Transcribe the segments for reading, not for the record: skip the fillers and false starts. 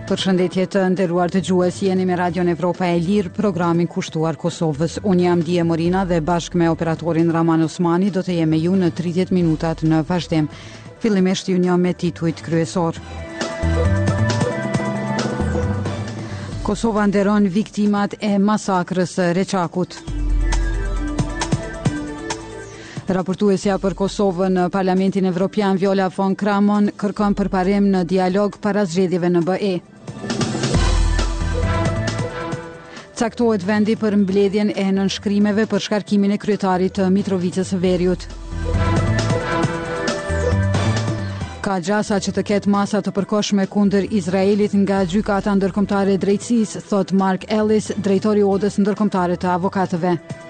Përshëndetje të nderuar dëgjues, jeni me Radion Evropa e Lirë, programin kushtuar Kosovës. Unë jam Dije Morina dhe bashkë me operatorin Raman Osmani do të jem me ju në 30 minutat në vazhdim. Fillimisht ju njeh me titujt kryesor. Kosova nderon viktimat e masakrës së Reçakut. Raportuesja për Kosovën në Parlamentin Evropian Viola von Kramon kërkon përparim në dialog para zgjedhjeve në BE. Caktohet vendi për mbledhjen e nënshkrimeve për shkarkimin e kryetarit të Mitrovicës së Veriut. Ka gjasa që të ketë masa të përkohshme kundër Izraelit nga gjykata ndërkombëtare e drejtësisë, thot Mark Ellis, drejtori i Odës ndërkombëtare të avokatëve.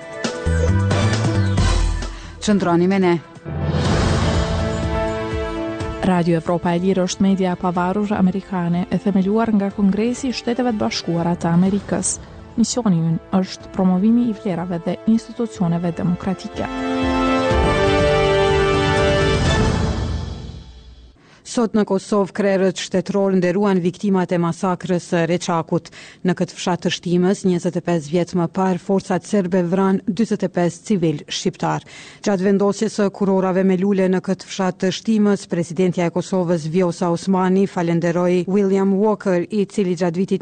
Qëndroni me ne. Radio Evropa e Lirë është media e pavarur amerikane e themeluar nga Kongresi i Shteteve të Bashkuara të Amerikës. Misioni i ynë është promovimi i vlerave dhe institucioneve demokratike. Sot në Kosovë krerët shtetëror nderuan viktimat e masakrës së Reçakut. Në këtë fshat të shtimës, 25 vjet më parë, forcat serbe vran 45 civil shqiptar. Gjatë vendosjes së kurorave me lule në këtë fshat të shtimës, presidentja e Kosovës Vjosa Osmani falenderoi William Walker, i cili gjatë vitit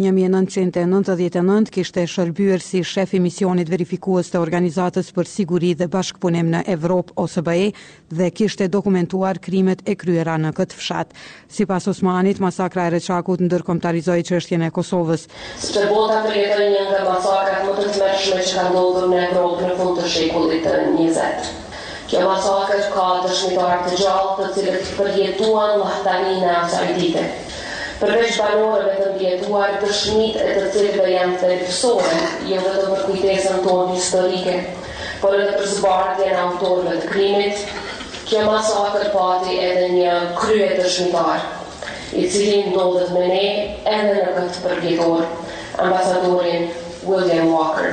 1999 kishte shërbyer si shef i misionit verifikues të Organizatës për Siguri dhe Bashkëpunim në Evropë OSBE dhe kishte dokumentuar krimet e kryera në këtë fshat. Sipas Osmanit, masakra e Reçakut ndërkombëtarizoi çështjen e Kosovës. Sepse bota përjetoi një nga masakrat më të tmerrshme që kanë ndodhur në Evropë në fund të shekullit të 20. Kjo masakër ka dëshmitar të gjallë të cilët përjetuan llahtarinë e asaj dite. Përveç banorëve të ndjetuar, dëshmitë e të cilëve janë thelbësore, jo vetëm për kujtesën tonë historike, por edhe për zbardhjen e autorëve të krimit. Kjo masakër pati edhe një krye dëshmitar, i cili ndodhet me ne edhe në këtë përvjetor, ambasadorin William Walker.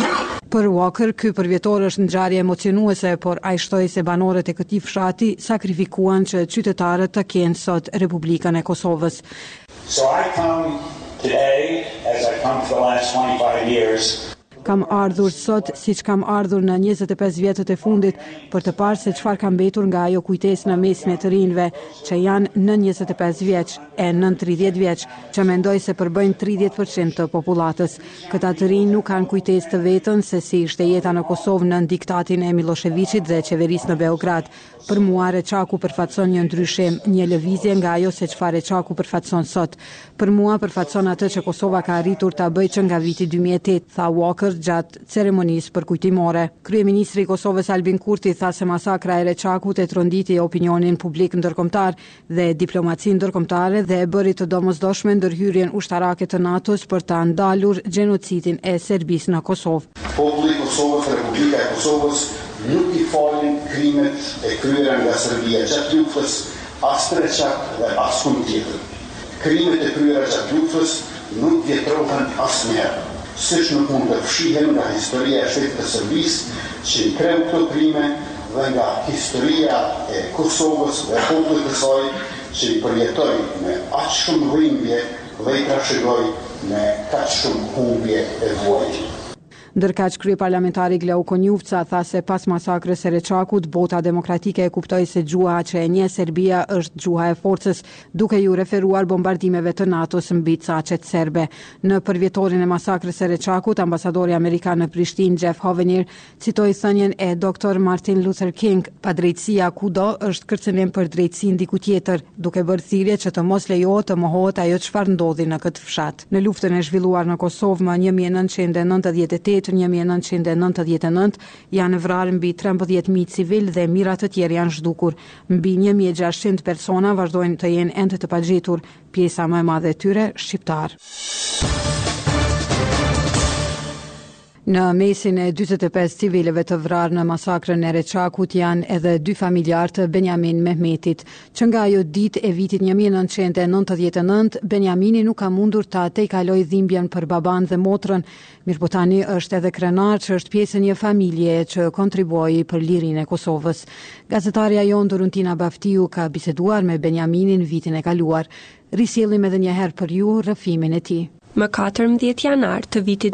Për Walker, ky përvjetor është ngjarje emocionuese, por ai shtoi se banorët e këtij fshati sakrifikuan që qytetarët të kenë sot Republikën e Kosovës. So I come today, as I come for the last 25 years, kam ardhur sot siç kam ardhur në 25 vjetët e fundit për të parë se çfarë ka mbetur nga ajo kujtesë në mesin e të rinjve që janë në 25 vjeç e nën 30 vjeç, që mendoj se përbëjnë 30% të popullatës. Këta të rinj nuk kanë kujtesë të vetën se si ishte jeta në Kosovë nën diktatin e Miloševićit dhe qeverisë në Beograd. Për mua Reçaku përfaqëson një ndryshim, një lëvizje nga ajo se çfarë Reçaku përfaqëson sot. Për mua përfaqëson atë që Kosova ka arritur ta bëjë që nga viti 2008, tha Walker gjatë ceremonisë përkujtimore. Kryeministri i Kosovës Albin Kurti tha se masakra e Reçakut e tronditi opinionin publik ndërkombëtar dhe diplomacinë ndërkombëtare dhe e bëri të domosdoshme ndërhyrjen ushtarake të NATO-s për ta ndalur gjenocidin e Serbisë në Kosovë. Populli i Kosovës, Republika e Kosovës nuk i falin krimet e kryera nga Serbia gjatë luftës, as të Reçak dhe as kund tjetër. Krimet e kryera gjatë luftës nuk vjetrohen asnjëherë, siç nuk mund të fshihen nga historia e shtetit të Serbisë që i kreu këto krime dhe nga historia e Kosovës dhe popullit të saj që i përjetoi me aq shumë dhimbje dhe i trashëgoi me kaq shumë humbje e vuajtje. Ndërkaq kryeparlamentari Glauko Njufca tha se pas masakrës së Reçakut, bota demokratike e kuptoi se gjuha që e njeh Serbia është gjuha e forcës, duke ju referuar bombardimeve të NATO-s mbi caqet serbe. Në përvjetorin e masakrës së Reçakut, ambasadori amerikan në Prishtinë Jeff Hovenier citoi thënien e Dr. Martin Luther King: "Padrejtësia kudo është kërcënim për drejtësinë diku tjetër", duke bërë thirrje që të mos lejohet të mohohet ajo çfarë ndodhi në këtë fshat. Në luftën e zhvilluar në Kosovë më 1998-1999 janë vrarë mbi 13.000 civil dhe mijëra të tjerë janë zhdukur. Mbi 1.600 persona vazhdojnë të jenë ende të pagjitur, pjesa më e madhe e tyre shqiptar. Në mesin e 45 civileve të vrarë në masakrën e Reçakut janë edhe 2 familjarë të Benjamin Mehmetit, që nga ajo ditë e vitit 1999 Benjamini nuk ka mundur ta tejkaloj dhimbjen për baban dhe motrën, mirëpo tani është edhe krenar që është pjesë e një familje që kontribuoi për lirinë e Kosovës. Gazetarja jon Doruntina Baftiu ka biseduar me Benjaminin vitin e kaluar. Risjellim edhe një herë për ju rrëfimin e tij. Më 14 janar të vitit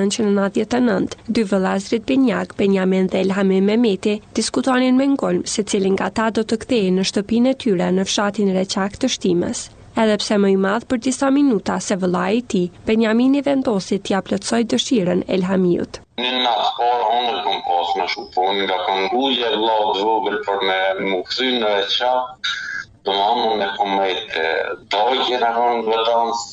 1999, 2 vëllezërit Benjak, Benjamin dhe Elhami Mehmeti, diskutonin me ngolm se cilin nga ta do të kthehej në shtëpinë e tyre në fshatin Reçak të Shtimës. Edhe pse më i madh për disa minuta se vëllai i tij, Benjamini vendosi t'ia plotësoj dëshirën Elhamiut. Në natë parë unë kom pas më shumë nga këngulje vëllau vogël për me më kthy në Reçak, domethënë me komete dojë në vëllans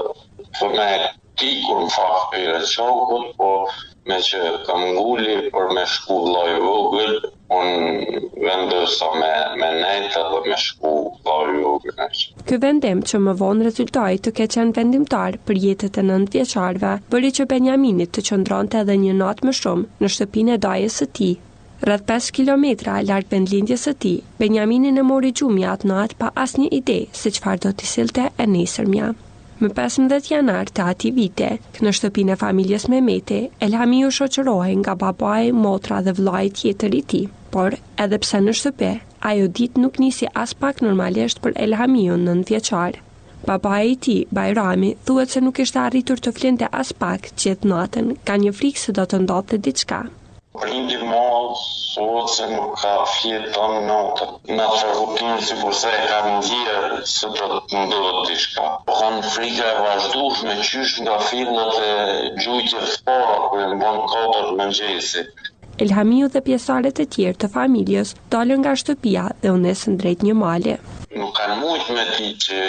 për me tikur në fakt për Reçakut, po me që kam ngulli për me shku vëllai vogël, unë vendosa me nejta dhe me shku vëllai vogël. Ky vendim që më vonë rezultoi të ketë qenë vendimtar për jetët e 9 vjeçarëve, bëri që Benjaminit të qëndronte edhe një natë më shumë në shtëpinë e dajës së tij. Rreth 5 kilometra larg vendlindjes së tij, Benjamini e mori gjumja atë natë pa asnjë ide se çfarë do t'i sillte e nesërmja. Më 15 janar të atij vite, në shtëpinë e familjes Mehmeti, Elhami u shoqëroi nga babai, motra dhe vllai tjetër i tij. Por, edhe pse në shtëpi, ajo ditë nuk nisi as pak normalisht për Elhamiun 9 vjeçar. Babai i tij, Bajrami, thuhet se nuk ishte arritur të flinte as pak gjatë natën, ka një frikë se do të ndodhte diçka. Prindi ma sot se nuk ka fjeton natën. Në atë rutinë si kurse e ka ndjerë se do të ndodhë diçka. Po kanë frika e vazhdueshme qysh nga filmat e gjujtjes para kur e mbon 4 mëngjesi. Elhamiu dhe pjesëtarët e tjerë të familjes dalën nga shtëpia dhe u nesën drejt një male. Nuk kanë mujt me di që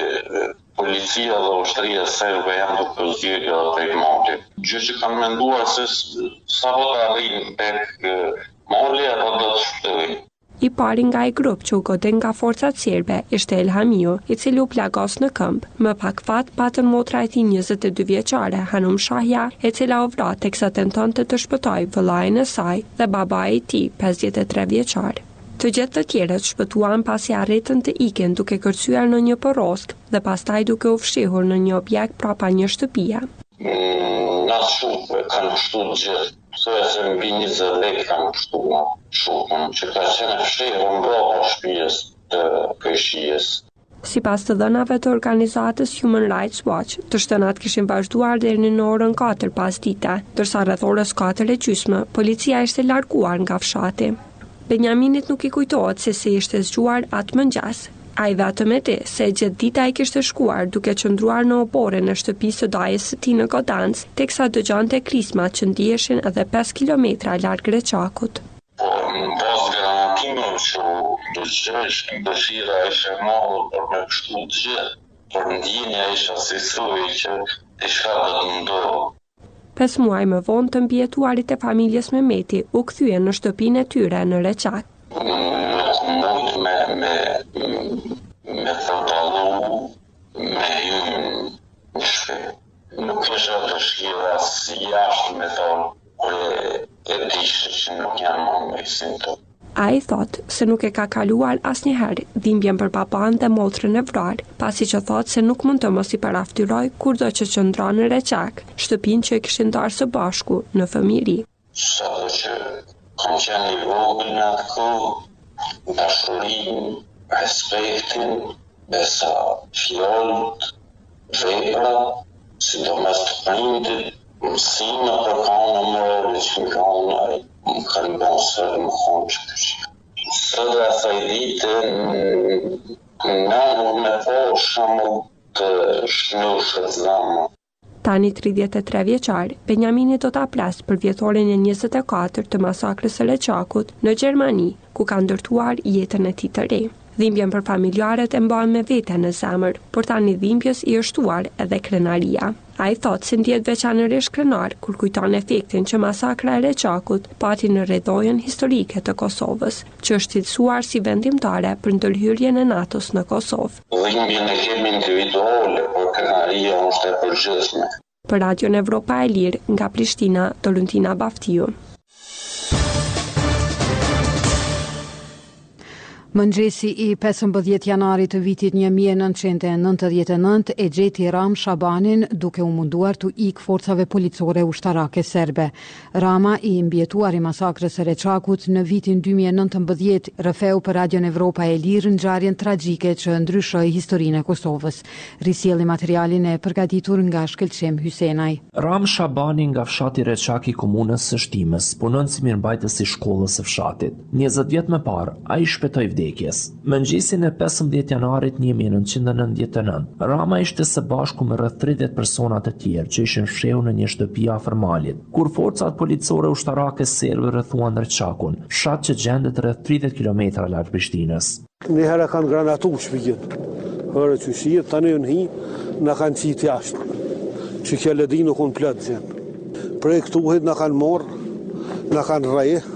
policia dhe ushtria serbe janë duke zgjedhur edhe tek mali. Gjë që kanë menduar se sa do të arrijnë tek mali apo do të shpëtojnë. I pari nga ai grup që u godin nga forcat serbe ishte Elhamiu, i cili u plagos në këmbë. Më pak fat patën motra e tij 22 vjeçare, Hanum Shahja, e cila u vra teksa tentonte të shpëtojë vëllain e saj dhe babai i tij, 53 vjeçar. Të gjithë të tjerët shpëtuan pasi arritën të iken duke kërcyer në një porosk dhe pastaj duke u fshihur në një objekt prapa një shtëpie. Na shumë kanë kështu gjithë. Se mbi 20 lekë kanë kështu nga shumë, që ka qenë fshirë mbrapa shtëpisë të këshijes. Sipas të dhënave të organizatës Human Rights Watch, të shtënat kishin vazhduar deri në orën 4 pasdite, ndërsa rreth orës 4:30 policia ishte larguar nga fshati. Benjaminit nuk i kujtohet se si ishte zgjuar atë mëngjes. Ai vetëm e di se gjatë dita ai kishte shkuar duke qëndruar në oborrin e shtëpisë së dajës së tij në Godancë, teksa dëgjonte krismat që ndiheshin edhe 5 kilometra larg Reçakut. Pas garantimeve që dëshira ishte marrë për me kështu gjithë, por ndjenja isha si thuaj që diçka do të ndodhë. 5 muaj më vonë të mbijetuarit e familjes Mehmeti u kthyen në shtëpinë e tyre në Reçak. Me thëtalu, me hymë në shpe. Nuk isha të shkira si jashtë me thonë, kur e dishtë që nuk janë më me sinto. A i thot se nuk e ka kaluar asnjëherë dhimbjen për baban dhe motrën e vrarë, pasi që thot se nuk mund të mos i paraftyroj kurdo që qëndron në Reçak, shtëpinë që e kishin ndarë së bashku në fëmijëri. Sado që kanë qenë i vogël në atë kohë, dashurinë, respektin, besa fjalët, vepra, sidomos të prindit, mësime për kanë morale që më kanë më kanë bësë më kanë që kështë. Së dhe asaj ditë në me po shumë të shnushët zamë. Tani 33 vjeçar, Benjamini do ta plas për vjetorin e 24 të masakrës së Reçakut në Gjermani, ku ka ndërtuar jetën e tij të re. Dhimbjen për familjarët e mban me vete në zemër, por tani dhimbjes i është shtuar edhe krenaria. Ai thot se ndjet veçanërisht krenar kur kujton efektin që masakra e Reçakut pati në rrjedhojën historike të Kosovës, që është cilësuar si vendimtare për ndërhyrjen e NATO-s në Kosovë. Dhimbjen e kemi individuale, por krenaria është e përgjithshme. Për Radion Evropa e Lirë nga Prishtina, Tolentina Baftiu. Mëngjesi i 15 janarit të vitit 1999 e gjeti Ram Shabanin duke u munduar të ikë forcave policore ushtarake serbe. Rama i mbjetuar i masakrës së Reçakut në vitin 2019 rrëfeu për Radion Evropa e Lirë ngjarjen tragjike që ndryshoi historinë e Kosovës. Risjelli materialin e përgatitur nga Shkëlqem Hysenaj. Ram Shabani nga fshati Reçak i komunës së Shtimës, punon si mirëmbajtës i shkollës së fshatit. 20 vjet më parë, ai shpëtoi vdekjes. Mëngjesin e 15 janarit 1999, Rama ishte së bashku me rreth 30 persona të tjerë që ishin fshehur në një shtëpi afër malit, kur forcat policore ushtarake serbe rrethuan Reçakun, fshat që gjendet rreth 30 kilometra larg Prishtinës. Një herë kanë granatuar shtëpinë. Hore që shihet tani në hi, na kanë qitë jashtë. Që kjo ledi nuk unë plot zën. Prej këtuhet na kanë marrë, na kanë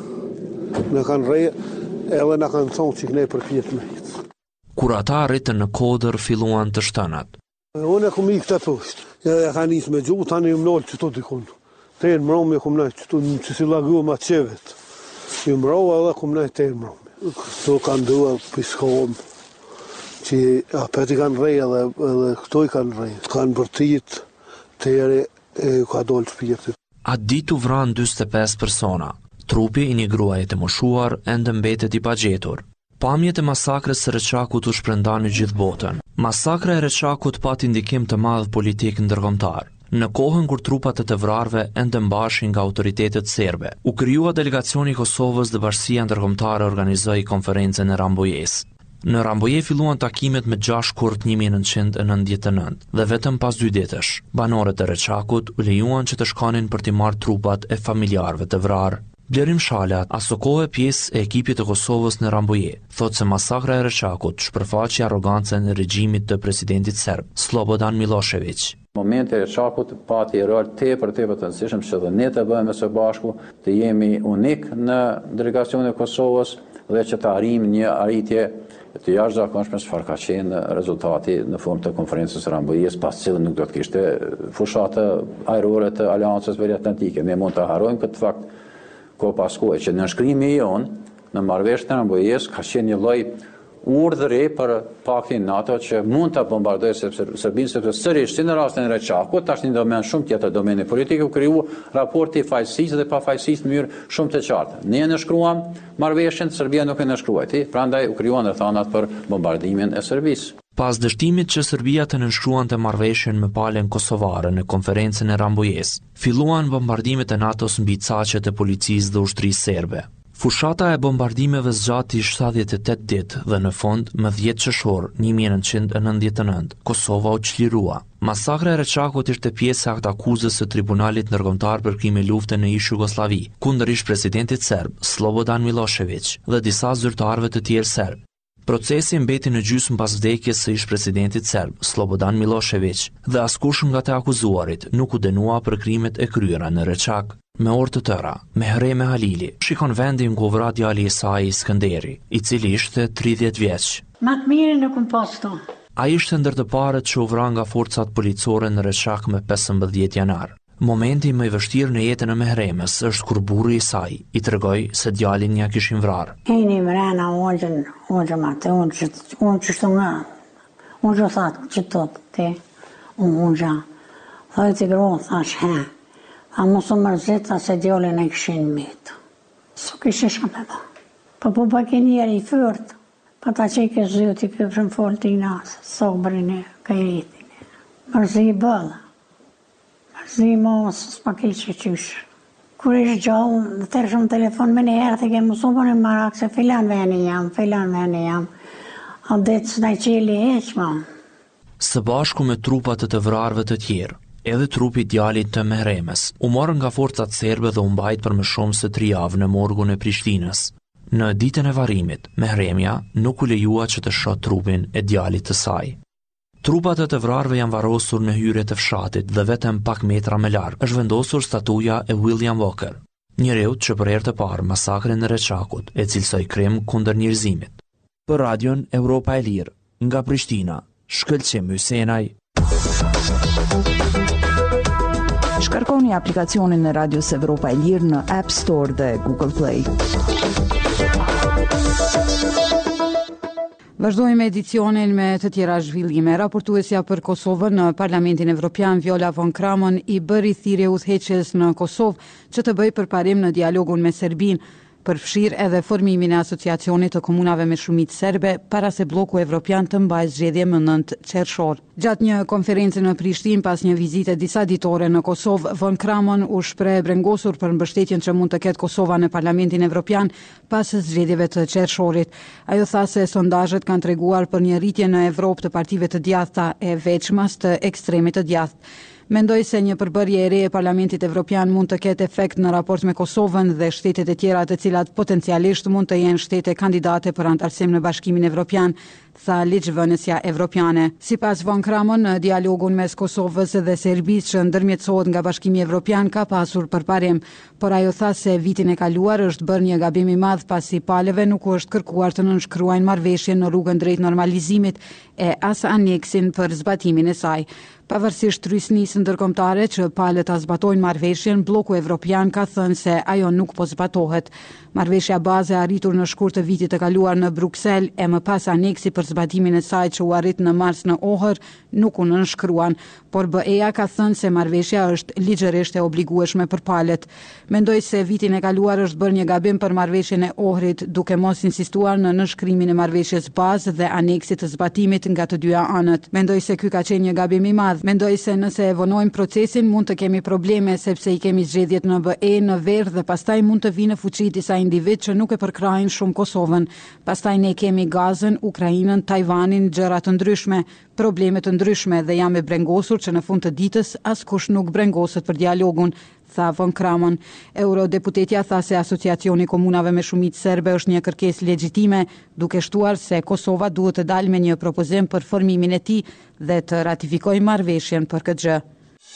rreje, edhe na kanë thonë që ne përpjet me hitë. Kur ata arritën në Kodër, filluan të shtënat. Unë e kum i këta poshtë. Ja ka nisë me gjuhë, tani ju mnolë që tu dikun. Te në mromi kum najtë që tu që si lagu ma qevet. Ju mroa edhe kum najtë te në mromi. Këto kanë dua piskohëm, që apet i kanë rej edhe këto i kanë rej. Kanë bërtit, te ere ka dollë shpirtit. Atë ditë u vranë 45 persona. Trupi i një gruaje të moshuar ende mbetet i pagjetur. Pamjet e masakrës së Reçakut u shpërndan në gjithë botën. Masakra e Reçakut pati ndikim të madh politik ndërkombëtar. Në kohën kur trupat e të vrarve ende mbashin nga autoritetet serbe, u krijua delegacioni i Kosovës dhe Bashkia Ndërkombëtare organizoi konferencën e Rambojës. Në Ramboje filluan takimet me 6 Kurt 1999 dhe vetëm pas 2 ditësh, banorët e Reçakut u lejuan që të shkonin për t'i marrë trupat e familjarëve të vrarë. Blerim Shalat, aso kohë pjesë e ekipit të Kosovës në Ramboje, thotë se masakra e Reçakut shpërfaqi arrogancën e regjimit të presidentit serb, Slobodan Milošević. Momenti e Reçakut pati rol tepër të rëndësishëm që dhe ne të bëhemi së bashku, të jemi unik në delegacionin e Kosovës dhe që të arrijmë një arritje të jashtëzakonshme çfarë ka qenë rezultati në formë të konferencës së Rambojës, pas cilën nuk do të kishte fushatë ajrore të Aleancës Veriatlantike. Ne mund të harrojmë këtë fakt ko pas kohë që në shkrimi jonë në marrëveshjen e Rambojës ka qenë një lloj urdhëri për paktin NATO që mund ta bombardojë Serbinë, sepse sërish si në rastin e Reçakut, tash një domen shumë tjetër, domeni politik, u kriju raporti fajësisë dhe pafajësisë në mënyrë shumë të qartë. Ne në shkruam marrëveshjen, Serbia nuk e nënshkruajti, prandaj u krijuan rrethanat për bombardimin e Serbisë. Pas dështimit që Serbia të nënshkruante marrëveshjen me palën kosovare në konferencën e Rambojës, filluan bombardimet e NATO-s mbi caqet e policisë dhe ushtrisë serbe. Fushata e bombardimeve zgjati 78 ditë dhe në fund, më 10 qershor 1999, Kosova u çlirua. Masakra e Reçakut ishte pjesë e aktakuzës së Tribunalit Ndërkombëtar për krime lufte në ish Jugosllavi, kundërisht presidentit serb Slobodan Milošević dhe disa zyrtarëve të tjerë serb. Procesi mbeti në gjysmë pas vdekjes së ish-presidentit serb, Slobodan Milošević, dhe askush nga të akuzuarit nuk u dënua për krimet e kryera në Reçak. Me orë të tëra, Mehreme Halili shikon vendin ku vra djali i saj Skënderi, i cili ishte 30 vjeç. Më të mirë nuk më posto. Ai ishte ndër të parët që u vra nga forcat policore në Reçak me 15 janar. Momenti më i vështirë në jetën e Mehremes është kur burri i saj i tregoi se djalin ja kishin vrarë. Hini mrena unë mate, unë që shtu nga, unë që thatë që tëtë te, unë gja. Thoj të gro, thash he, a mos u mërzita se djallin e këshin mitë. Su kështë shka me ba. Po ke njeri i fyrt, pa ta që i kështë zhjët i këpëshën folë t'i nasë, sobrin e kajritin e. Mërzi i bëllë. Zi mos s'pa keqë qysh. Kur ishtë gjallë, në tërë shumë telefon me një herë të kemë mësupën e marak se filan veni jam. A detë s'na i qeli heqma. Së bashku me trupat të vrarëve të tjerë, edhe trupi djalit të Mehremes, u morën nga forcat serbe dhe u mbajt për më shumë se 3 javë në morgun e Prishtinës. Në ditën e varrimit, Mehremja nuk u lejua që të shoh trupin e djalit të saj. Trupat e të vrarëve janë varrosur në hyrje të fshatit dhe vetëm pak metra më larg është vendosur statuja e William Walker, njeriu që për herë të parë masakrin e Reçakut e cilësoi krim kundër njerëzimit. Për Radion Evropa e Lirë, nga Prishtina, Shkëlqem Hysenaj. Shkarkoni aplikacionin e Radios Evropa e Lirë në App Store dhe Google Play. Vazhdojmë edicionin me të tjera zhvillime. Raportuesja për Kosovën në Parlamentin Evropian Viola von Kramon i bëri thirrje udhëheqjes në Kosovë që të bëjë përparim në dialogun me Serbinë, përfshirë edhe formimin e asociacionit të komunave me shumicë serbe para se bloku evropian të mbajë zgjedhje më 9 qershor. Gjatë një konferencë në Prishtinë pas një vizite disa ditore në Kosovë, von Kramon u shpreh brengosur për mbështetjen që mund të ketë Kosova në Parlamentin Evropian pas zgjedhjeve të qershorit. Ajo tha se sondazhet kanë treguar për një rritje në Evropë të partive të djathta e veçmas të ekstremit të djathtë. Mendoj se një përbërje e re e Parlamentit Evropian mund të ketë efekt në raport me Kosovën dhe shtetet e tjera të cilat potencialisht mund të jenë shtete kandidate për antarësim në Bashkimin Evropian, tha ligjvënësja evropiane. Sipas von Kramon, në dialogun mes Kosovës dhe Serbisë që ndërmjetësohet nga Bashkimi Evropian ka pasur përparim, por ajo tha se vitin e kaluar është bërë një gabim i madh pasi palëve nuk është kërkuar të nënshkruajnë marrëveshjen në rrugën drejt normalizimit e as aneksin për zbatimin e saj. Pavarësisht rysnisë ndërkombëtare që palët ta zbatojnë marrëveshjen, bloku evropian ka thënë se ajo nuk po zbatohet. Marrëveshja baze arritur në shkurt të vitit të kaluar në Bruksel e më pas aneksi për zbatimin e saj që u arrit në mars në Ohër nuk u nënshkruan, por BE-ja ka thënë se marrëveshja është ligjërisht e obligueshme për palët. Mendoj se vitin e kaluar është bërë një gabim për marrëveshjen e Ohrit duke mos insistuar në nënshkrimin e marrëveshjes bazë dhe aneksit të zbatimit nga të dyja anët. Mendoj se ky ka qenë një gabim i madh. Mendoj se nëse e vonojmë procesin mund të kemi probleme sepse i kemi zgjedhjet në BE në verë dhe pastaj mund të vinë fuqi disa individ që nuk e përkrahin shumë Kosovën. Pastaj ne kemi Gazën, Ukrainën, Tajvanin, gjëra të ndryshme, probleme të ndryshme dhe jam e brengosur që në fund të ditës askush nuk brengoset për dialogun, tha von Kramon. Eurodeputetja tha se asociacioni komunave me shumicë serbe është një kërkesë legjitime, duke shtuar se Kosova duhet të dalë me një propozim për formimin e tij dhe të ratifikojë marrëveshjen për këtë gjë.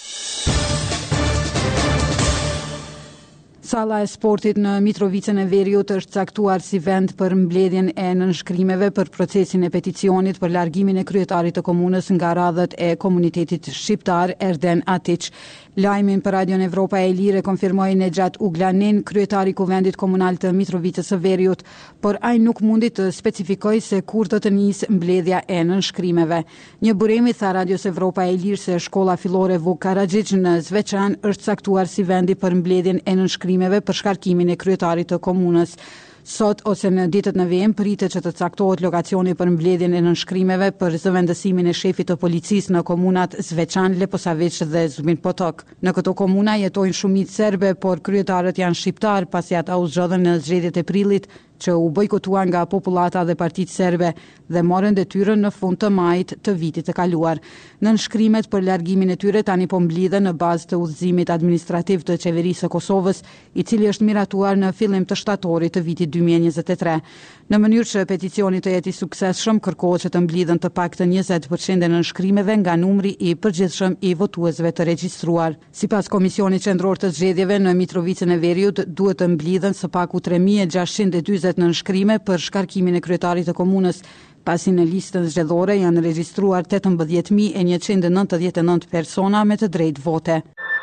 Salla e sportit në Mitrovicën e Veriut është caktuar si vend për mbledhjen e nënshkrimeve për procesin e peticionit për largimin e kryetarit të komunës nga radhët e komunitetit shqiptar Erden Atiç. Lajmin për Radion Evropa e Lirë konfirmoi Nejat Uglanin, kryetari i Kuvendit Komunal të Mitrovicës së Veriut, por ai nuk mundi të specifikojë se kur do të nisë mbledhja e nënshkrimeve. Një burimi tha Radios Evropa e Lirë se shkolla fillore Vuk Karadžić në Zveçan është caktuar si vendi për mbledhjen e nënshkrimeve për shkarkimin e kryetarit të komunës. Sot ose në ditët në vijim pritet që të caktohet lokacioni për mbledhjen e nënshkrimeve për zëvendësimin e shefit të policisë në komunat Zveçan, Leposavić dhe Zubin Potok. Në këto komuna jetojnë shumicë serbe, por kryetarët janë shqiptar pasi ata u zgjodhen në zgjedhjet e prillit që u bojkotuan nga popullata dhe partitë serbe dhe morën detyrën në fund të majit të vitit të kaluar. Nënshkrimet për largimin e tyre tani po mblidhen në bazë të udhëzimit administrativ të qeverisë së Kosovës, i cili është miratuar në fillim të shtatorit të vitit 2023. Në mënyrë që peticioni të jetë i suksesshëm, kërkohet që të mblidhen të paktën 20% e nënshkrimeve nga numri i përgjithshëm i votuesve të regjistruar. Sipas Komisionit Qendror të Zgjedhjeve në Mitrovicën e Veriut, duhet të mblidhen së paku 3640 nënshkrime për shkarkimin e kryetarit të komunës, pasi në listën zgjedhore janë regjistruar 18.199 persona me të drejtë vote.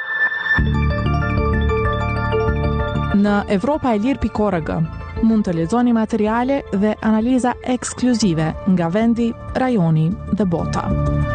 Në evropaelir.org mund të lexoni materiale dhe analiza ekskluzive nga vendi, rajoni dhe bota.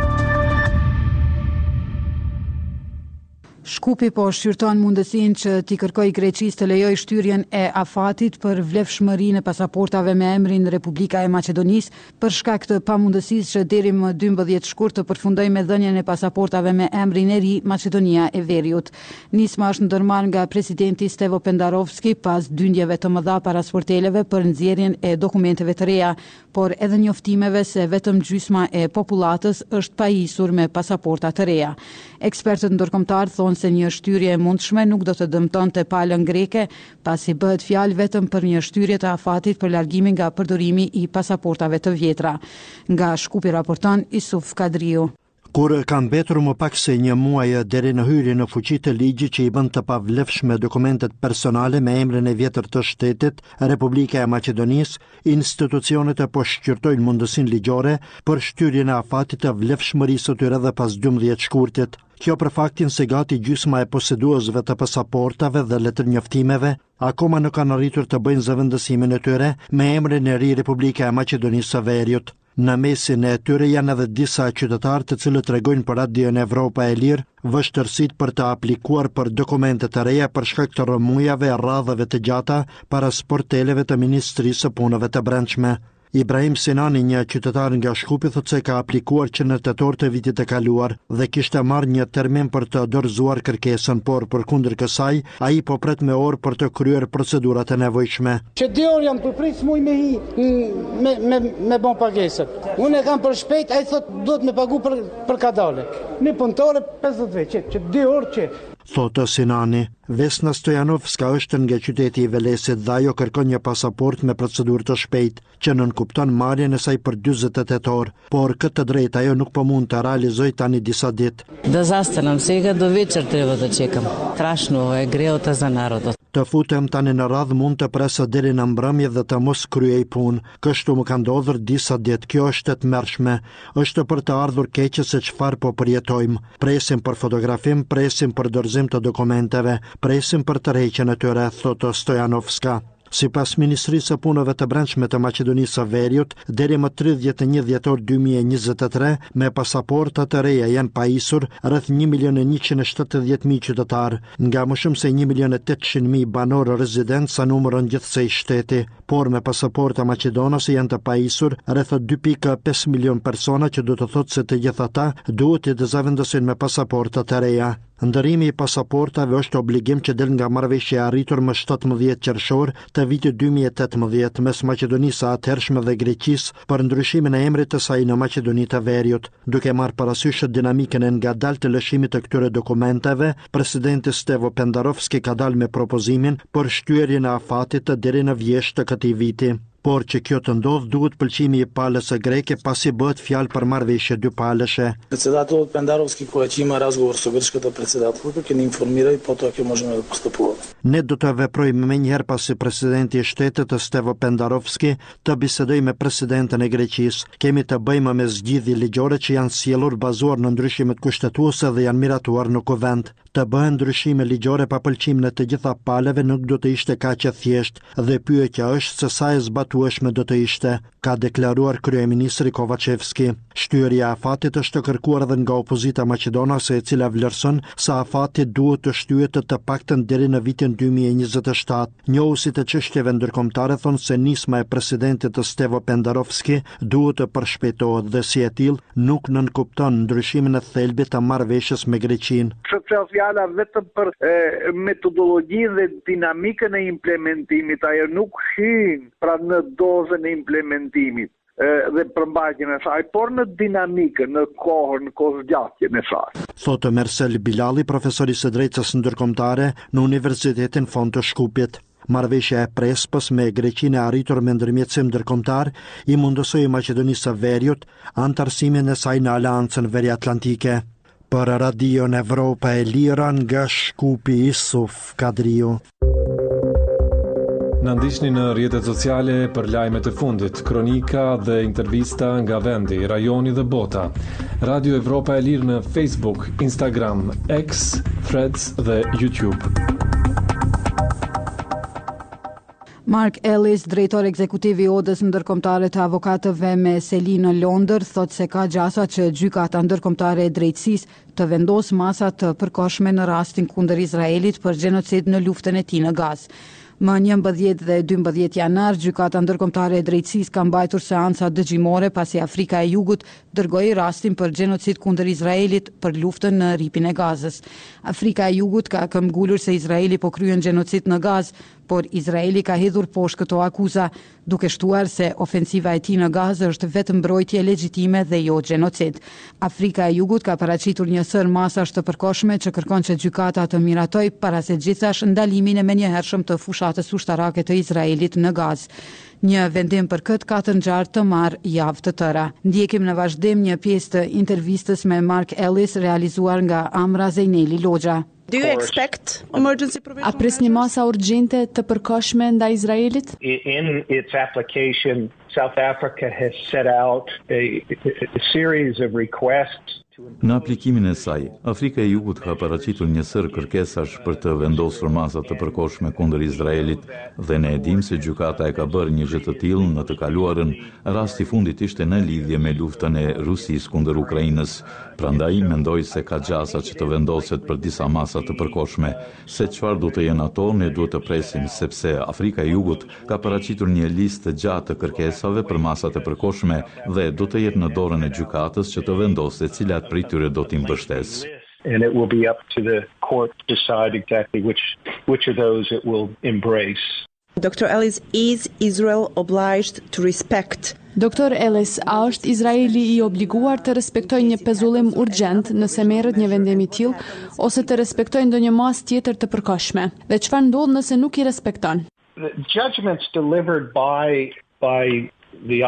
Shkupi po shqyrton mundësinë që t'i kërkoj Greqisë të lejoj shtyrjen e afatit për vlefshmërinë e pasaportave me emrin Republika e Maqedonisë për shkak të pamundësisë që deri më 12 shkurt të përfundojë me dhënien e pasaportave me emrin e ri Maqedonia e Veriut. Nisma është ndërmarrë nga presidenti Stevo Pendarovski pas dyndjeve të mëdha para sporteleve për nxjerrjen e dokumenteve të reja, por edhe njoftimeve se vetëm gjysma e popullatës është pajisur me pasaporta të reja. Ekspertët ndërkombëtar thonë se një shtyrje e mundshme nuk do të dëmtonte palën greke, pasi bëhet fjalë vetëm për një shtyrje të afatit për largimin nga përdorimi i pasaportave të vjetra. Nga Shkupi raporton Isuf Kadriu. Kur ka mbetur më pak se një muaj deri në hyrjen në fuqi të ligjit që i bën të pavlefshme dokumentet personale me emrin e vjetër të shtetit, Republika e Maqedonisë, institucionet e po shqyrtojnë mundësinë ligjore për shtyrjen e afatit të vlefshmërisë së tyre dhe pas 12 shkurtit. Kjo për faktin se gati gjysma e poseduesve të pasaportave dhe letërnjoftimeve akoma nuk kanë arritur të bëjnë zëvendësimin e tyre me emrin e ri Republika e Maqedonisë së Veriut. Në mesin e tyre janë edhe disa qytetarë të cilët tregojnë për Radion Evropa e Lirë vështërsitë për të aplikuar për dokumente të reja për shkak të rrëmujave e radhave të gjata para sporteleve të Ministrisë së Punëve të Brendshme. Ibrahim Sinani, një qytetar nga Shkupi, thotë se ka aplikuar që në tetor të vitit të kaluar dhe kishte marrë një termin për të dorëzuar kërkesën, por përkundër kësaj, ai po pret me orë për të kryer procedurat e nevojshme. Që 2 orë jam përprit smuj me hi me bon pagesën. Unë e kam për shpejt, ai thot duhet me pagu për kadale. Një punëtore 50 vjeç, që 2 orë që thotë Sinani. Vesna Stojanovska është nga qyteti i Velesit dhe ajo kërkon një pasaport me procedurë të shpejt, që nënkupton marrjen e saj për 48 orë, por këtë drejtë ajo nuk po mund të realizoj tani disa ditë. Да застанам сега до вечер треба да чекам. Страшно е греота за народот. Të futem tani në radhë mund të presë deri në mbrëmje dhe të mos kryej punë. Kështu më ka ndodhur disa ditë. Kjo është e tmerrshme. Është për të ardhur keqe se çfarë po përjetojmë. Presim për fotografim, presim për dorëzim të dokumenteve, presim për tërheqjen e tyre, thotë Stojanovska. Sipas Ministrisë së Punëve të Brendshme të Maqedonisë së Veriut, deri më 31 dhjetor 2023 me pasaporta të reja janë pajisur rreth 1.170.000 qytetarë, nga më shumë se 1.800.000 banorë rezidentë sa numërën gjithsej shteti, por me pasaporta maqedonase janë të pajisur rreth 2.5 milion persona, që do të thotë se të gjithë ata duhet të zëvendësin me pasaporta të reja. Ndërrimi i pasaportave është obligim që del nga marrëveshja e arritur më 17 qershor të vitit 2018 mes Maqedonisë së atëhershme dhe Greqisë për ndryshimin e emrit të saj në Maqedoni të Veriut. Duke marrë parasysh dinamikën e ngadaltë të lëshimit të këtyre dokumenteve, presidenti Stevo Pendarovski ka dalë me propozimin për shtyerjen e afatit deri në vjeshtë të këtij viti. Por që kjo të ndodh duhet pëlqimi i palës së greke, pasi bëhet fjalë për marrëveshje dypalëshe. Председателят Пендаровски, когато има разговор с гръцката председателка, ќе ни информира и потоа ќе можеме да постъпуваме. Ne do të veprojmë menjëherë pasi presidenti i shtetit Stevo Pendarovski të bisedoj me presidenten e Greqisë. Kemi të bëjmë me zgjidhje ligjore që janë sjellur bazuar në ndryshimet kushtetuese dhe janë miratuar në kuvend. Të bëhen ndryshime ligjore pa pëlqimin e të gjitha palëve nuk do të ishte kaq e thjeshtë dhe pyetja është se sa e zbatueshme do të ishte, ka deklaruar kryeministri Kovacevski. Shtyrja e afatit është kërkuar edhe nga opozita maqedonase, e cila vlerëson se afati duhet të shtyhet të paktën deri në vitin 2027. Njohusit e çështjeve ndërkombëtare thonë se nisma e presidentit të Stevo Pendarovski duhet të përshpejtohet dhe si e tillë nuk nënkupton ndryshimin e thelbit të marrëveshjes me Greqinë. Fjala vetëm për metodologjinë dhe dinamikën e implementimit, ajo nuk hyn pra në dozën e implementimit dhe përmbajtjen e saj, por në dinamikën, në kohëzgjatjen e saj. Thotë Mersel Bilali, profesori së drejtësisë ndërkombëtare në Universitetin Fond të Shkupit. Marrëveshja e Prespës me Greqinë e arritur me ndërmjetësim ndërkombëtar i mundësoi Maqedonisë së Veriut antarësimin e saj në Aleancën Veriatlantike. Për Radion Evropa e Lira nga Shkupi, Isuf Kadriu. Na ndiqni në rrjetet sociale për lajmet e fundit, kronika dhe intervista nga vendi, rajoni dhe bota. Radio Evropa e Lirë në Facebook, Instagram, X, Threads dhe YouTube. Mark Ellis, drejtor ekzekutiv i Odës ndërkombëtare të avokatëve me seli në Londër, thotë se ka gjasa që gjykata ndërkombëtare e drejtësisë të vendos masa të përkohshme në rastin kundër Izraelit për gjenocid në luftën e tij në Gazë. Më 11 dhe 12 janar, gjykata ndërkombëtare e drejtësisë ka mbajtur seanca dëgjimore pasi Afrika e Jugut dërgoi rastin për gjenocid kundër Izraelit për luftën në ripin e Gazës. Afrika e Jugut ka këmbgulur se Izraeli po kryen gjenocid në Gazë, por Izraeli ka hedhur poshtë këto akuza, duke shtuar se ofensiva e tij në Gazë është vetëm mbrojtje legjitime dhe jo gjenocid. Afrika e Jugut ka paraqitur një sër masash të përkohshme që kërkon që gjykata të miratoj para se gjithash ndalimin e menjëhershëm të fushatës ushtarake të Izraelit në Gazë. Një vendim për këtë ka të ngjarë të marrë javë të tëra. Ndjekim në vazhdim një pjesë të intervistës me Mark Ellis realizuar nga Amra Zejneli Logja. Do you expect emergency provision? A presni masa urgjente të përkohshme ndaj Izraelit? In its application, South Africa has set out a series of requests. Në aplikimin e saj, Afrika e Jugut ka paraqitur një sër kërkesash për të vendosur masa të përkohshme kundër Izraelit dhe ne e dim se gjykata e ka bërë një gjë të tillë në të kaluarën. Rasti i fundit ishte në lidhje me luftën e Rusisë kundër Ukrainës. Prandaj mendoj se ka gjasa që të vendoset për disa masa të përkohshme. Se çfarë do të jenë ato, ne duhet të presim sepse Afrika e Jugut ka paraqitur një listë të gjatë të kërkesave për masat e përkohshme dhe do të jetë në dorën e gjykatës që të vendosë cilat prej tyre do t'i mbështesë. And it will be up to the court to decide exactly which of those it will embrace. Dr. Ellis, is Israel obliged to respect? Dr. Ellis, a është Izraeli i obliguar të respektojë një pezullim urgjent nëse merret një vendim i tillë ose të respektojë ndonjë masë tjetër të përkohshme? Dhe çfarë ndodh nëse nuk i respekton? The judgments delivered by the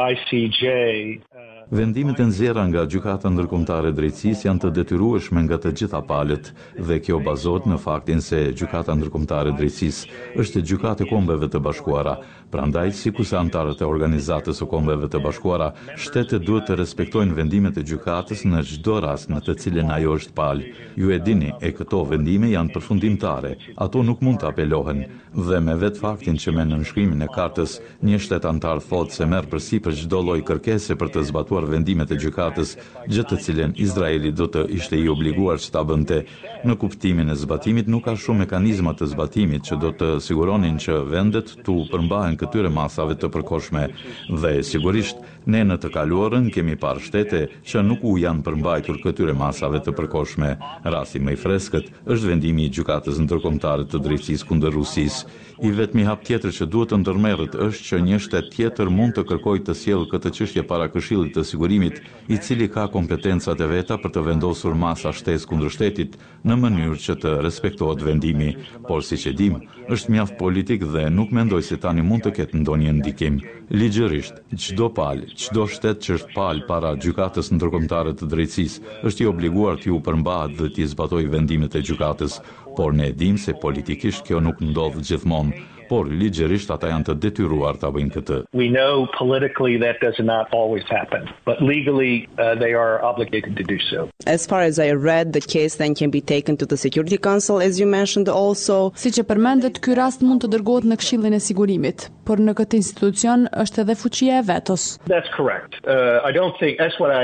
ICJ Vendimet e nxjerra nga Gjykata Ndërkombëtare e Drejtësisë janë të detyrueshme nga të gjitha palët dhe kjo bazohet në faktin se Gjykata Ndërkombëtare e Drejtësisë është gjykatë e Kombeve të Bashkuara. Prandaj, sikurse anëtarët e Organizatës së Kombeve të Bashkuara, shtetet duhet të respektojnë vendimet e gjykatës në çdo rast në të cilën ajo është palë. Ju e dini, këto vendime janë përfundimtare. Ato nuk mund të apelohen dhe me vetë faktin që me nënshkrimin e kartës një shtet anëtar thotë se merr përsipër çdo lloj kërkese për të zbatuar vendimet e gjykatës, gjë të cilën Izraeli do të ishte i obliguar që ta bënte. Në kuptimin e zbatimit nuk ka shumë mekanizma të zbatimit që do të siguronin që vendet tu përmbahen këtyre masave të përkohshme dhe sigurisht ne në të kaluarën kemi parë shtete që nuk u janë përmbajtur këtyre masave të përkohshme. Rasti më i freskët është vendimi i Gjykatës Ndërkombëtare të Drejtësisë kundër Rusisë. I vetmi hap tjetër që duhet të ndërmerret është që një shtet tjetër mund të kërkojë të sjellë këtë çështje para Këshillit të Sigurimit, i cili ka kompetencat e veta për të vendosur masa shtesë kundër shtetit në mënyrë që të respektohet vendimi, por siç e dim, është mjaft politik dhe nuk mendoj se tani mund të ketë ndonjë ndikim. Ligjërisht, çdo palë, çdo shtet që është palë para Gjykatës Ndërkombëtare të Drejtësisë është i obliguar t'u përmbahet dhe t'i zbatojë vendimet e gjykatës, por ne e dim se politikisht kjo nuk ndodh gjithmonë, por ligjërisht ata janë të detyruar ta bëjnë këtë. We know politically that does not always happen, but legally they are obligated to do so. As far as I read, the case then can be taken to the Security Council, as you mentioned also. Siç e përmendet, ky rast mund të dërgohet në Këshillin e Sigurimit, por në këtë institucion është edhe fuqia e vetos. That's correct. I don't think that's what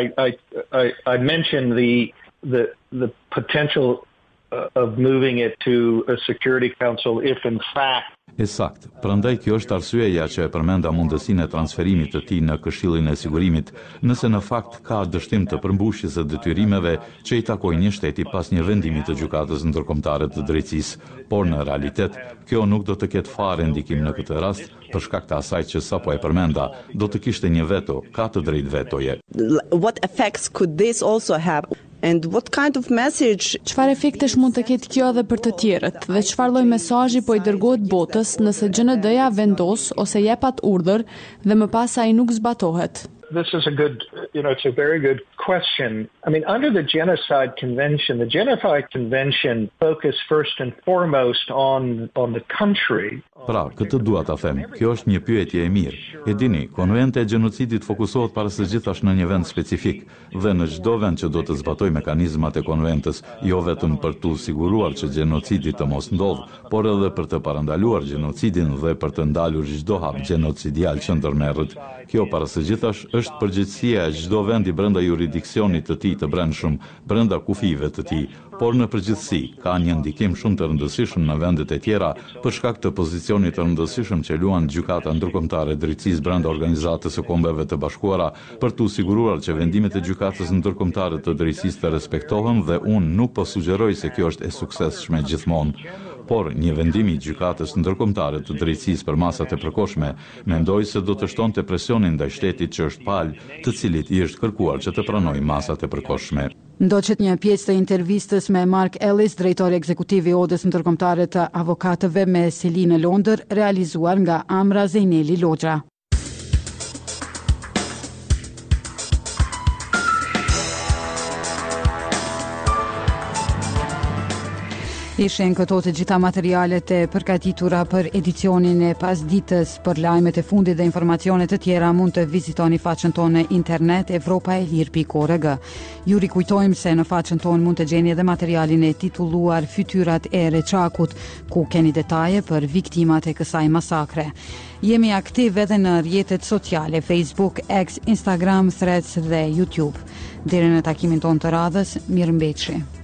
I mentioned the potential of moving it to a Security Council if in fact. Sakt, prandaj kjo është arsyeja që e përmenda mundësinë e transferimit të tij në Këshillin e Sigurimit, nëse në fakt ka dështim të përmbushjes së detyrimeve që i takojnë një shteti pas një vendimi të Gjykatës Ndërkombëtare të Drejtësisë, por në realitet kjo nuk do të ketë fare ndikim në këtë rast, për shkak të asaj që sapo e përmenda, do të kishte një veto, ka të drejtë vetoje. What effects could this also have? And what kind of message? Çfarë efektesh mund të ketë kjo edhe për të tjerët dhe çfarë lloj mesazhi po i dërgohet botës nëse GND-ja vendos ose jep atë urdhër dhe më pas ai nuk zbatohet? This is it's a very good question. I mean, under the Genocide Convention focused first and foremost on the country. Pra, këtë dua ta them. Kjo është një pyetje e mirë. E dini, konventi e gjenocidit fokusohet para së gjithash në një vend specifik dhe në çdo vend që do të zbatojë mekanizmat e konventës, jo vetëm për të siguruar që gjenocidi të mos ndodh, por edhe për të parandaluar gjenocidin dhe për të ndalur çdo hap gjenocidial që ndërmerret. Kjo para së gjithash është përgjegjësia e çdo vendi brenda jurisdiksionit të tij të brendshëm, brenda kufive të tij, por në përgjithësi ka një ndikim shumë të rëndësishëm në vendet e tjera për shkak të pozicionit të rëndësishëm që luan Gjykata Ndërkombëtare e Drejtësisë brenda Organizatës së Kombeve të Bashkuara për të siguruar që vendimet e Gjykatës Ndërkombëtare të Drejtësisë të respektohen dhe unë nuk po sugjeroj se kjo është e suksesshme gjithmonë. Por një vendim i Gjykatës Ndërkombëtare të Drejtësisë për masat e përkohshme mendoj se do të shtonte presionin ndaj shtetit që është palë, të cilit i është kërkuar që të pranojë masat e përkohshme. Ndoqet një pjesë të intervistës me Mark Ellis, drejtori ekzekutiv i Odës Ndërkombëtare të Avokatëve me Selinë Londër, realizuar nga Amra Zejneli Logja. Ishin këto të gjitha materialet e përgatitura për edicionin e pasditës. Për lajmet e fundit dhe informacione të tjera mund të vizitoni faqen tonë në internet evropaelir.org. Ju rikujtojmë se në faqen tonë mund të gjeni edhe materialin e titulluar Fytyrat e Reçakut, ku keni detaje për viktimat e kësaj masakre. Jemi aktiv edhe në rrjetet sociale Facebook, X, Instagram, Threads dhe YouTube. Deri në takimin tonë të radhës, mirëmbëjtje.